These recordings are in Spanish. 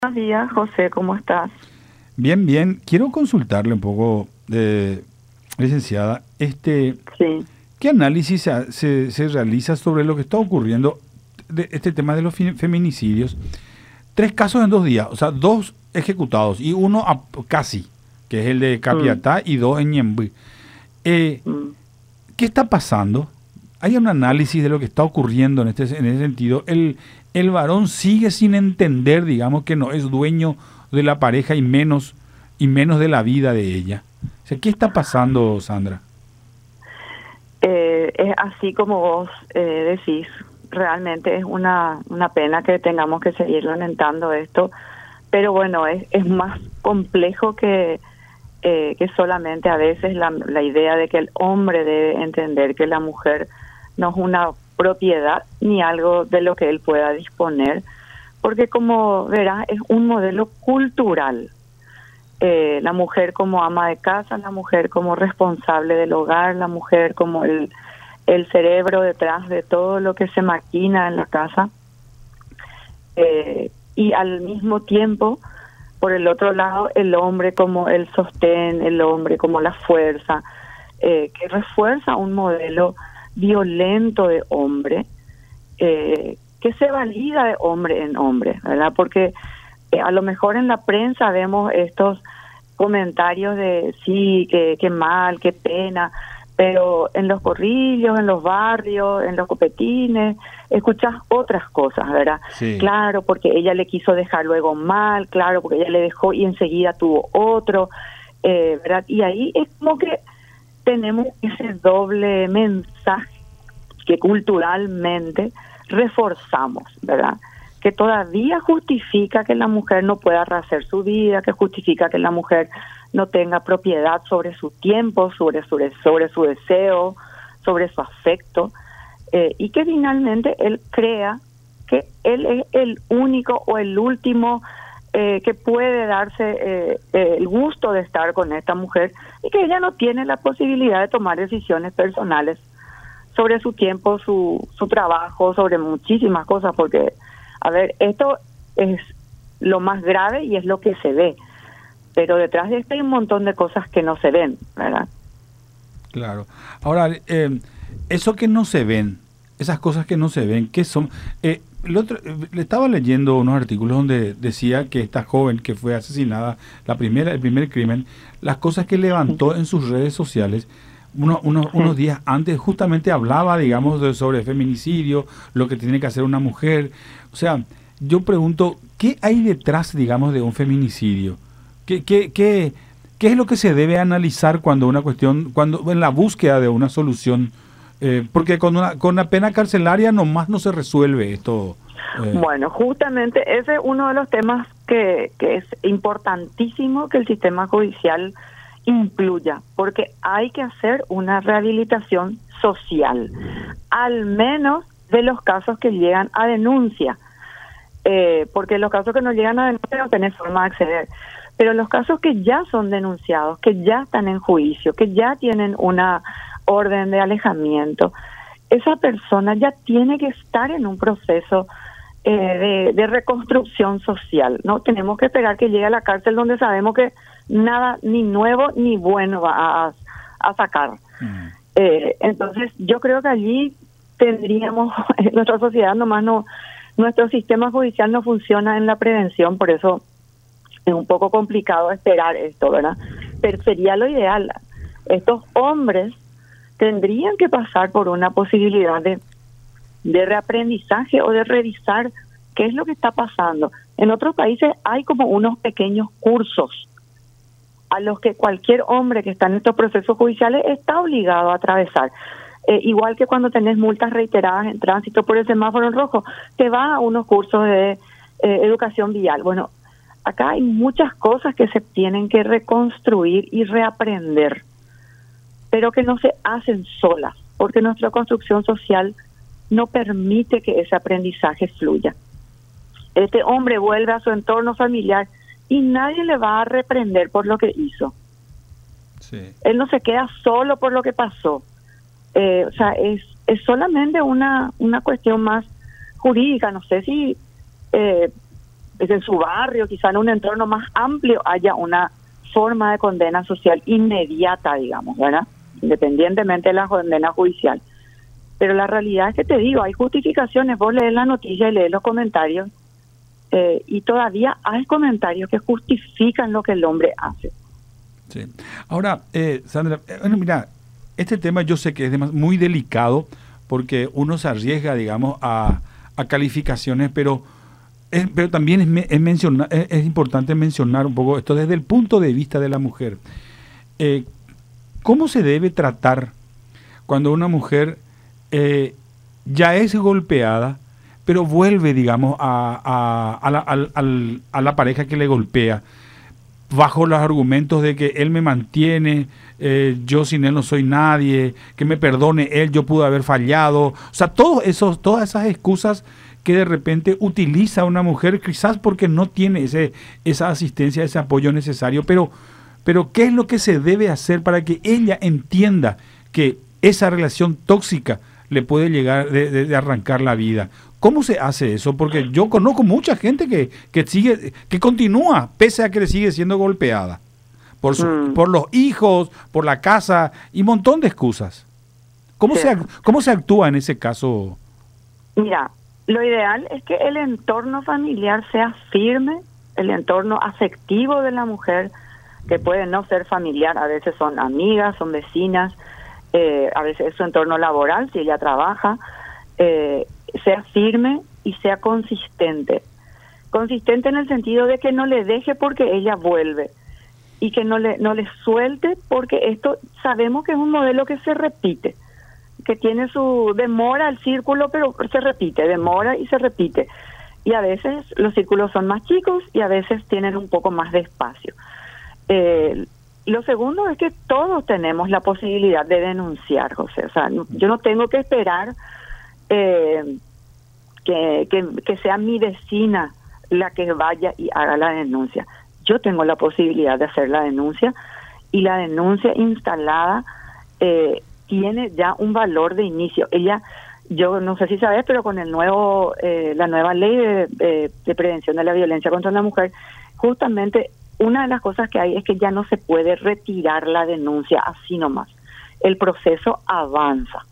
Buenos días, José, ¿cómo estás? Bien, bien. Quiero consultarle un poco, licenciada, Sí, ¿qué análisis se realiza sobre lo que está ocurriendo de este tema de los feminicidios? Tres casos en 2 días, o sea, dos ejecutados y uno casi, que es el de mm, Capiatá, y dos en Ñemby. Eh, mm. ¿Qué está pasando? ¿Hay un análisis de lo que está ocurriendo en ese sentido? El varón sigue sin entender, digamos, que no es dueño de la pareja y menos de la vida de ella. O sea, ¿qué está pasando, Sandra? Es así como vos decís, realmente es una pena que tengamos que seguir lamentando esto, pero bueno, es más complejo que solamente a veces la idea de que el hombre debe entender que la mujer no es una propiedad ni algo de lo que él pueda disponer, porque como verás, es un modelo cultural. La mujer como ama de casa, la mujer como responsable del hogar, la mujer como el cerebro detrás de todo lo que se maquina en la casa, y al mismo tiempo, por el otro lado, el hombre como el sostén, el hombre como la fuerza, que refuerza un modelo violento de hombre, que se valida de hombre en hombre, ¿verdad? Porque a lo mejor en la prensa vemos estos comentarios de sí, qué mal, qué pena, pero en los corrillos, en los barrios, en los copetines, escuchas otras cosas, ¿verdad? Sí. Claro, porque ella le quiso dejar luego mal, claro, porque ella le dejó y enseguida tuvo otro, ¿verdad? Y ahí es como que tenemos ese doble mensaje que culturalmente reforzamos, ¿verdad? Que todavía justifica que la mujer no pueda rehacer su vida, que justifica que la mujer no tenga propiedad sobre su tiempo, sobre su deseo, sobre su afecto, y que finalmente él crea que él es el único o el último que puede darse el gusto de estar con esta mujer y que ella no tiene la posibilidad de tomar decisiones personales sobre su tiempo, su trabajo, sobre muchísimas cosas, porque, a ver, esto es lo más grave y es lo que se ve, pero detrás de esto hay un montón de cosas que no se ven, ¿verdad? Claro. Ahora, eso que no se ven, esas cosas que no se ven, ¿qué son? Le estaba leyendo unos artículos donde decía que esta joven que fue asesinada, el primer crimen, las cosas que Sí, levantó en sus redes sociales, unos sí. días antes justamente hablaba, digamos, sobre feminicidio, lo que tiene que hacer una mujer. O sea, yo pregunto, ¿qué hay detrás, digamos, de un feminicidio? ¿Qué es lo que se debe analizar cuando cuando en la búsqueda de una solución? Porque con una pena carcelaria nomás no se resuelve esto. Bueno, justamente ese es uno de los temas que es importantísimo que el sistema judicial incluya, porque hay que hacer una rehabilitación social, al menos de los casos que llegan a denuncia, porque los casos que no llegan a denuncia no tenés forma de acceder, pero los casos que ya son denunciados, que ya están en juicio, que ya tienen una orden de alejamiento, esa persona ya tiene que estar en un proceso de reconstrucción social, ¿no? Tenemos que esperar que llegue a la cárcel donde sabemos que nada, ni nuevo ni bueno va a sacar. Mm, Entonces, yo creo que allí tendríamos, en nuestra sociedad nomás no, nuestro sistema judicial no funciona en la prevención, por eso es un poco complicado esperar esto, ¿verdad? Pero sería lo ideal. Estos hombres tendrían que pasar por una posibilidad de reaprendizaje o de revisar qué es lo que está pasando. En otros países hay como unos pequeños cursos a los que cualquier hombre que está en estos procesos judiciales está obligado a atravesar. Igual que cuando tenés multas reiteradas en tránsito por el semáforo en rojo, te vas a unos cursos de educación vial. Bueno, acá hay muchas cosas que se tienen que reconstruir y reaprender, pero que no se hacen solas, porque nuestra construcción social no permite que ese aprendizaje fluya. Este hombre vuelve a su entorno familiar y nadie le va a reprender por lo que hizo. sí. Él no se queda solo por lo que pasó. O sea, es solamente una cuestión más jurídica. No sé si en su barrio, quizá en un entorno más amplio, haya una forma de condena social inmediata, digamos, ¿verdad? Independientemente de la condena judicial. Pero la realidad es que te digo, hay justificaciones, vos lees la noticia y lees los comentarios, y todavía hay comentarios que justifican lo que el hombre hace. Sí. Ahora, Sandra, bueno, mira, este tema yo sé que es muy delicado porque uno se arriesga, digamos, a calificaciones, pero también es importante mencionar un poco esto desde el punto de vista de la mujer. ¿Cómo se debe tratar cuando una mujer ya es golpeada, pero vuelve, digamos, a la pareja que le golpea, bajo los argumentos de que él me mantiene, yo sin él no soy nadie, que me perdone él, yo pude haber fallado? O sea, todas esas excusas que de repente utiliza una mujer, quizás porque no tiene esa asistencia, ese apoyo necesario, pero ¿qué es lo que se debe hacer para que ella entienda que esa relación tóxica le puede llegar de arrancar la vida? ¿Cómo se hace eso? Porque yo conozco mucha gente que continúa, pese a que le sigue siendo golpeada por los hijos, por la casa y un montón de excusas. ¿Cómo se actúa en ese caso? Mira, lo ideal es que el entorno familiar sea firme, el entorno afectivo de la mujer, que puede no ser familiar, a veces son amigas, son vecinas, a veces es su entorno laboral, si ella trabaja, sea firme y sea consistente. Consistente en el sentido de que no le deje porque ella vuelve y que no le suelte, porque esto sabemos que es un modelo que se repite, que tiene demora el círculo, pero se repite, demora y se repite. Y a veces los círculos son más chicos y a veces tienen un poco más de espacio. Lo segundo es que todos tenemos la posibilidad de denunciar, José. O sea, yo no tengo que esperar que sea mi vecina la que vaya y haga la denuncia. Yo tengo la posibilidad de hacer la denuncia, y la denuncia instalada tiene ya un valor de inicio. Yo no sé si sabes, pero con la nueva ley de prevención de la violencia contra la mujer, justamente una de las cosas que hay es que ya no se puede retirar la denuncia así nomás. El proceso avanza.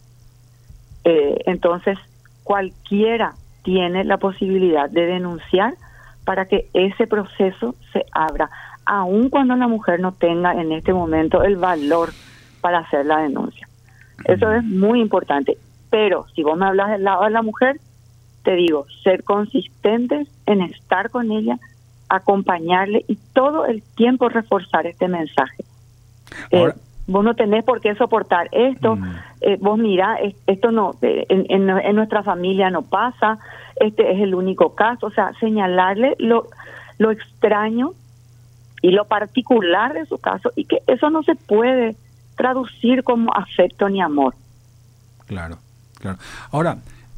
Entonces, cualquiera tiene la posibilidad de denunciar para que ese proceso se abra, aun cuando la mujer no tenga en este momento el valor para hacer la denuncia. Eso es muy importante. Pero si vos me hablas del lado de la mujer, te digo, ser consistentes en estar con ella, acompañarle y todo el tiempo reforzar este mensaje. Vos no tenés por qué soportar esto, vos mirá, esto no, en nuestra familia no pasa, este es el único caso. O sea, señalarle lo extraño y lo particular de su caso, y que eso no se puede traducir como afecto ni amor. Claro. Ahora,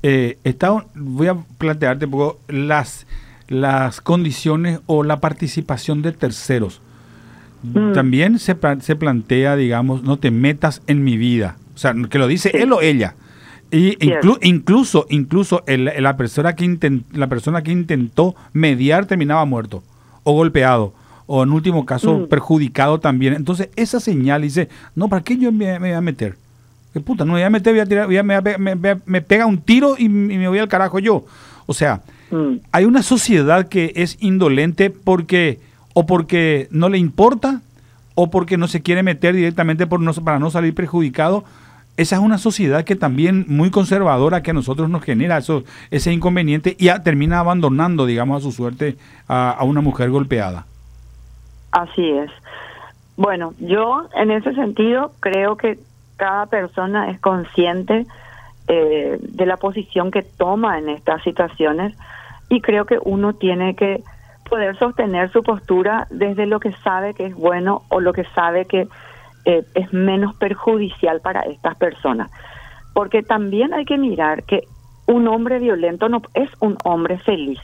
voy a plantearte un poco las condiciones o la participación de terceros. También se plantea, digamos, no te metas en mi vida. O sea, que lo dice él o ella. Y incluso la persona que intentó mediar terminaba muerto o golpeado, o en último caso perjudicado también. Entonces esa señal dice, no, ¿para qué yo me voy a meter? ¿Qué puta? No me voy a meter, voy a tirar, me pega un tiro y me voy al carajo yo. O sea, hay una sociedad que es indolente porque no le importa, o porque no se quiere meter directamente para no salir perjudicado. Esa es una sociedad que también muy conservadora, que a nosotros nos genera ese inconveniente, y termina abandonando, digamos, a su suerte a una mujer golpeada. Así es. Bueno, yo en ese sentido creo que cada persona es consciente de la posición que toma en estas situaciones, y creo que uno tiene que poder sostener su postura desde lo que sabe que es bueno o lo que sabe que es menos perjudicial para estas personas. Porque también hay que mirar que un hombre violento no es un hombre feliz.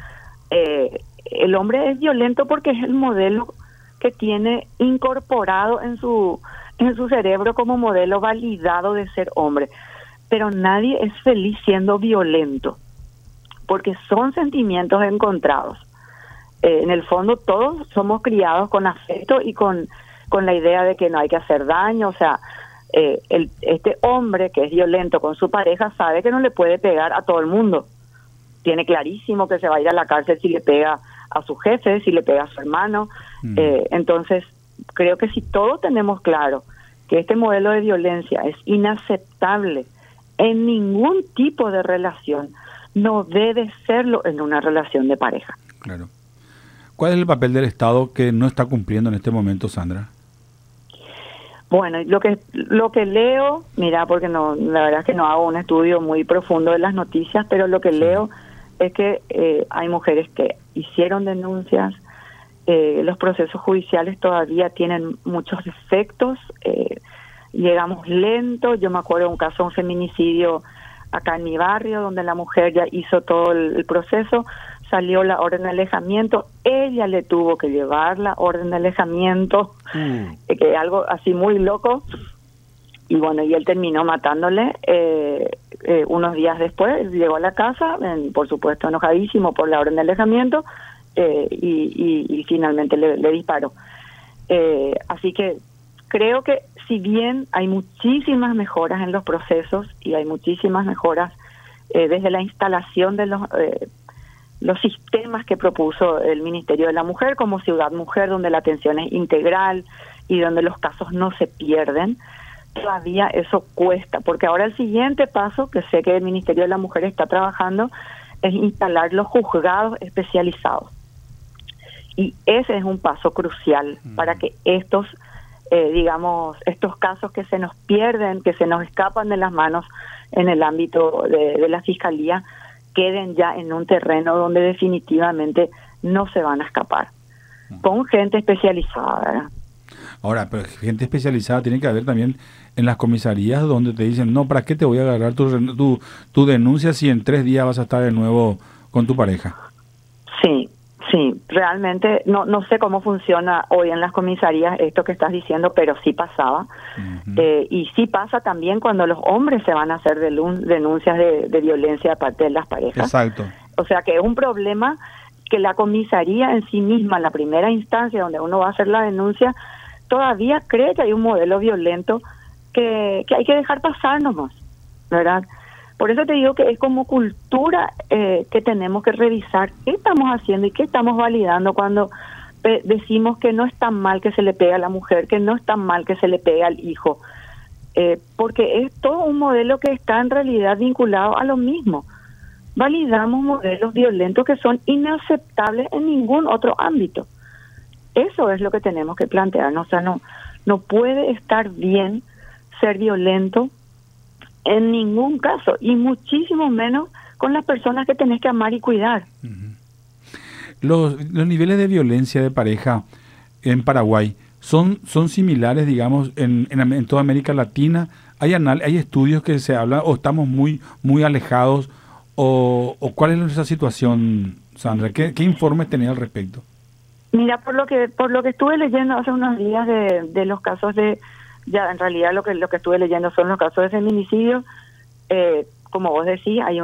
El hombre es violento porque es el modelo que tiene incorporado en su cerebro como modelo validado de ser hombre. Pero nadie es feliz siendo violento. porque son sentimientos encontrados. En el fondo todos somos criados con afecto y con la idea de que no hay que hacer daño. O sea, este hombre que es violento con su pareja sabe que no le puede pegar a todo el mundo. Tiene clarísimo que se va a ir a la cárcel si le pega a su jefe, si le pega a su hermano. Entonces, creo que si todos tenemos claro que este modelo de violencia es inaceptable en ningún tipo de relación, no debe serlo en una relación de pareja. Claro. ¿Cuál es el papel del Estado que no está cumpliendo en este momento, Sandra? Bueno, lo que leo, mira, porque no, la verdad es que no hago un estudio muy profundo de las noticias, pero lo que leo es que hay mujeres que hicieron denuncias, los procesos judiciales todavía tienen muchos defectos, llegamos lento. Yo me acuerdo de un caso de un feminicidio acá en mi barrio, donde la mujer ya hizo todo el proceso, salió la orden de alejamiento, ella le tuvo que llevar la orden de alejamiento, que algo así muy loco, y bueno, y él terminó matándole. Unos días después llegó a la casa, por supuesto enojadísimo por la orden de alejamiento, y finalmente le disparó. Así que creo que si bien hay muchísimas mejoras en los procesos y hay muchísimas mejoras desde la instalación de los sistemas que propuso el Ministerio de la Mujer como Ciudad Mujer, donde la atención es integral y donde los casos no se pierden, todavía eso cuesta, porque ahora el siguiente paso, que sé que el Ministerio de la Mujer está trabajando, es instalar los juzgados especializados. Y ese es un paso crucial para que estos casos que se nos pierden, que se nos escapan de las manos en el ámbito de la Fiscalía, queden ya en un terreno donde definitivamente no se van a escapar. Con gente especializada, ¿verdad? Ahora, pero gente especializada tiene que haber también en las comisarías donde te dicen, no, ¿para qué te voy a agarrar tu denuncia si en 3 días vas a estar de nuevo con tu pareja? Sí, realmente no sé cómo funciona hoy en las comisarías esto que estás diciendo, pero sí pasaba. Y sí pasa también cuando los hombres se van a hacer denuncias de violencia de parte de las parejas. Exacto. O sea que es un problema que la comisaría en sí misma, en la primera instancia donde uno va a hacer la denuncia, todavía cree que hay un modelo violento que hay que dejar pasar nomás, ¿verdad? Por eso te digo que es como cultura que tenemos que revisar qué estamos haciendo y qué estamos validando cuando decimos que no es tan mal que se le pegue a la mujer, que no es tan mal que se le pegue al hijo, porque es todo un modelo que está en realidad vinculado a lo mismo. Validamos modelos violentos que son inaceptables en ningún otro ámbito. Eso es lo que tenemos que plantearnos. O sea, no puede estar bien ser violento en ningún caso, y muchísimo menos con las personas que tenés que amar y cuidar. Los niveles de violencia de pareja en Paraguay son similares, digamos, en toda América Latina. ¿Hay estudios que se hablan o estamos muy alejados? ¿O cuál es nuestra situación, Sandra? ¿Qué informes tenés al respecto? Mira, por lo que estuve leyendo hace unos días de los casos ya en realidad lo que estuve leyendo son los casos de feminicidio. Como vos decís, hay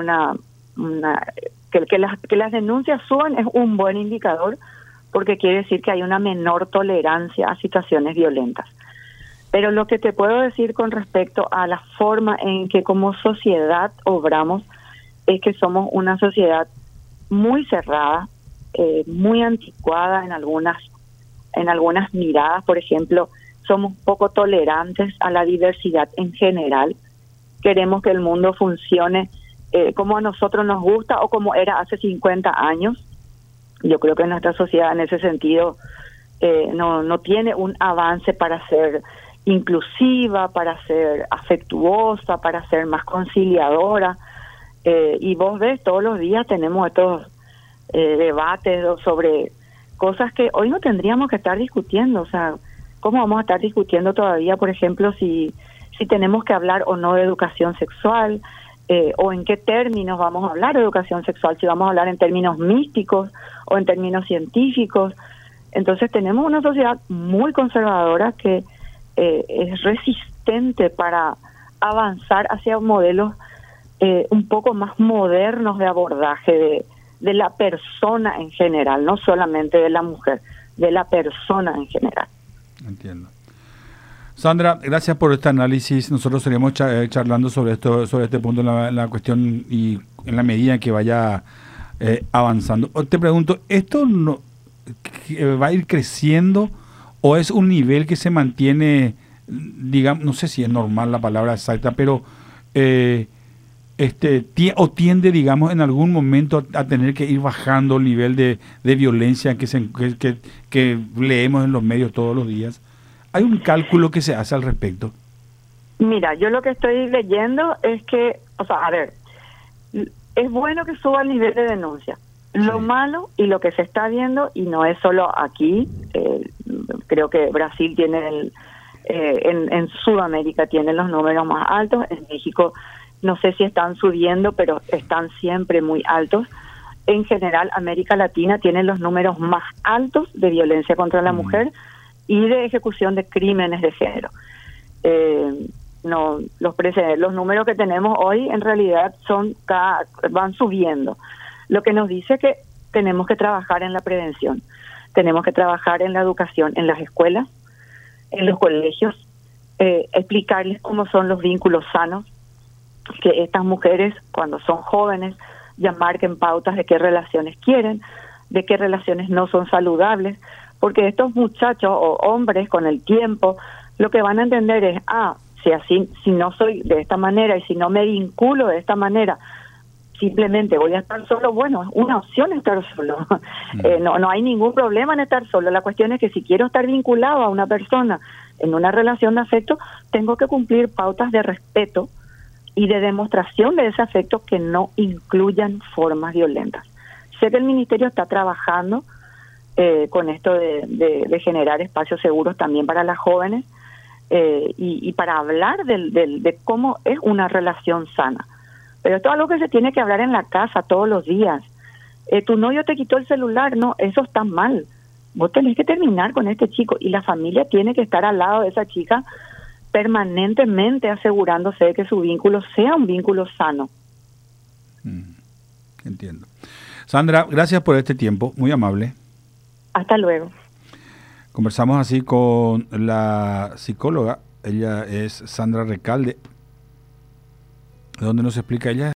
que las denuncias suban es un buen indicador, porque quiere decir que hay una menor tolerancia a situaciones violentas. Pero lo que te puedo decir con respecto a la forma en que como sociedad obramos es que somos una sociedad muy cerrada, muy anticuada en algunas miradas. Por ejemplo, somos poco tolerantes a la diversidad en general. Queremos que el mundo funcione como a nosotros nos gusta o como era hace 50 años. Yo creo que nuestra sociedad en ese sentido no tiene un avance para ser inclusiva, para ser afectuosa, para ser más conciliadora. Y vos ves, todos los días tenemos estos debates sobre cosas que hoy no tendríamos que estar discutiendo. O sea, ¿cómo vamos a estar discutiendo todavía, por ejemplo, si tenemos que hablar o no de educación sexual? O en qué términos vamos a hablar de educación sexual, si vamos a hablar en términos místicos o en términos científicos. Entonces tenemos una sociedad muy conservadora que es resistente para avanzar hacia modelos un poco más modernos de abordaje de la persona en general, no solamente de la mujer, de la persona en general. Entiendo. Sandra, gracias por este análisis. Nosotros seguiremos charlando sobre esto, sobre este punto en la cuestión y en la medida que vaya avanzando. Te pregunto, ¿esto no va a ir creciendo o es un nivel que se mantiene, digamos, no sé si es normal la palabra exacta, pero o tiende, digamos, en algún momento a tener que ir bajando el nivel de violencia que leemos en los medios todos los días? ¿Hay un cálculo que se hace al respecto? Mira, yo lo que estoy leyendo es que, o sea, a ver, es bueno que suba el nivel de denuncia. Lo malo y lo que se está viendo, y no es solo aquí, creo que Brasil tiene en Sudamérica tiene los números más altos, en México no sé si están subiendo, pero están siempre muy altos. En general, América Latina tiene los números más altos de violencia contra la mujer y de ejecución de crímenes de género. Los números que tenemos hoy en realidad van subiendo. Lo que nos dice que tenemos que trabajar en la prevención, tenemos que trabajar en la educación, en las escuelas, en los colegios, explicarles cómo son los vínculos sanos, que estas mujeres cuando son jóvenes ya marquen pautas de qué relaciones quieren, de qué relaciones no son saludables, porque estos muchachos o hombres con el tiempo lo que van a entender es, si no soy de esta manera y si no me vinculo de esta manera, simplemente voy a estar solo. Bueno, es una opción estar solo. No hay ningún problema en estar solo. La cuestión es que si quiero estar vinculado a una persona en una relación de afecto, tengo que cumplir pautas de respeto y de demostración de ese afecto que no incluyan formas violentas. Sé que el Ministerio está trabajando con esto de generar espacios seguros también para las jóvenes y para hablar de cómo es una relación sana. Pero esto es algo que se tiene que hablar en la casa todos los días. Tu novio te quitó el celular, no, eso está mal. Vos tenés que terminar con este chico y la familia tiene que estar al lado de esa chica permanentemente asegurándose de que su vínculo sea un vínculo sano. Entiendo. Sandra, gracias por este tiempo, muy amable. Hasta luego. Conversamos así con la psicóloga, ella es Sandra Recalde, donde nos explica ella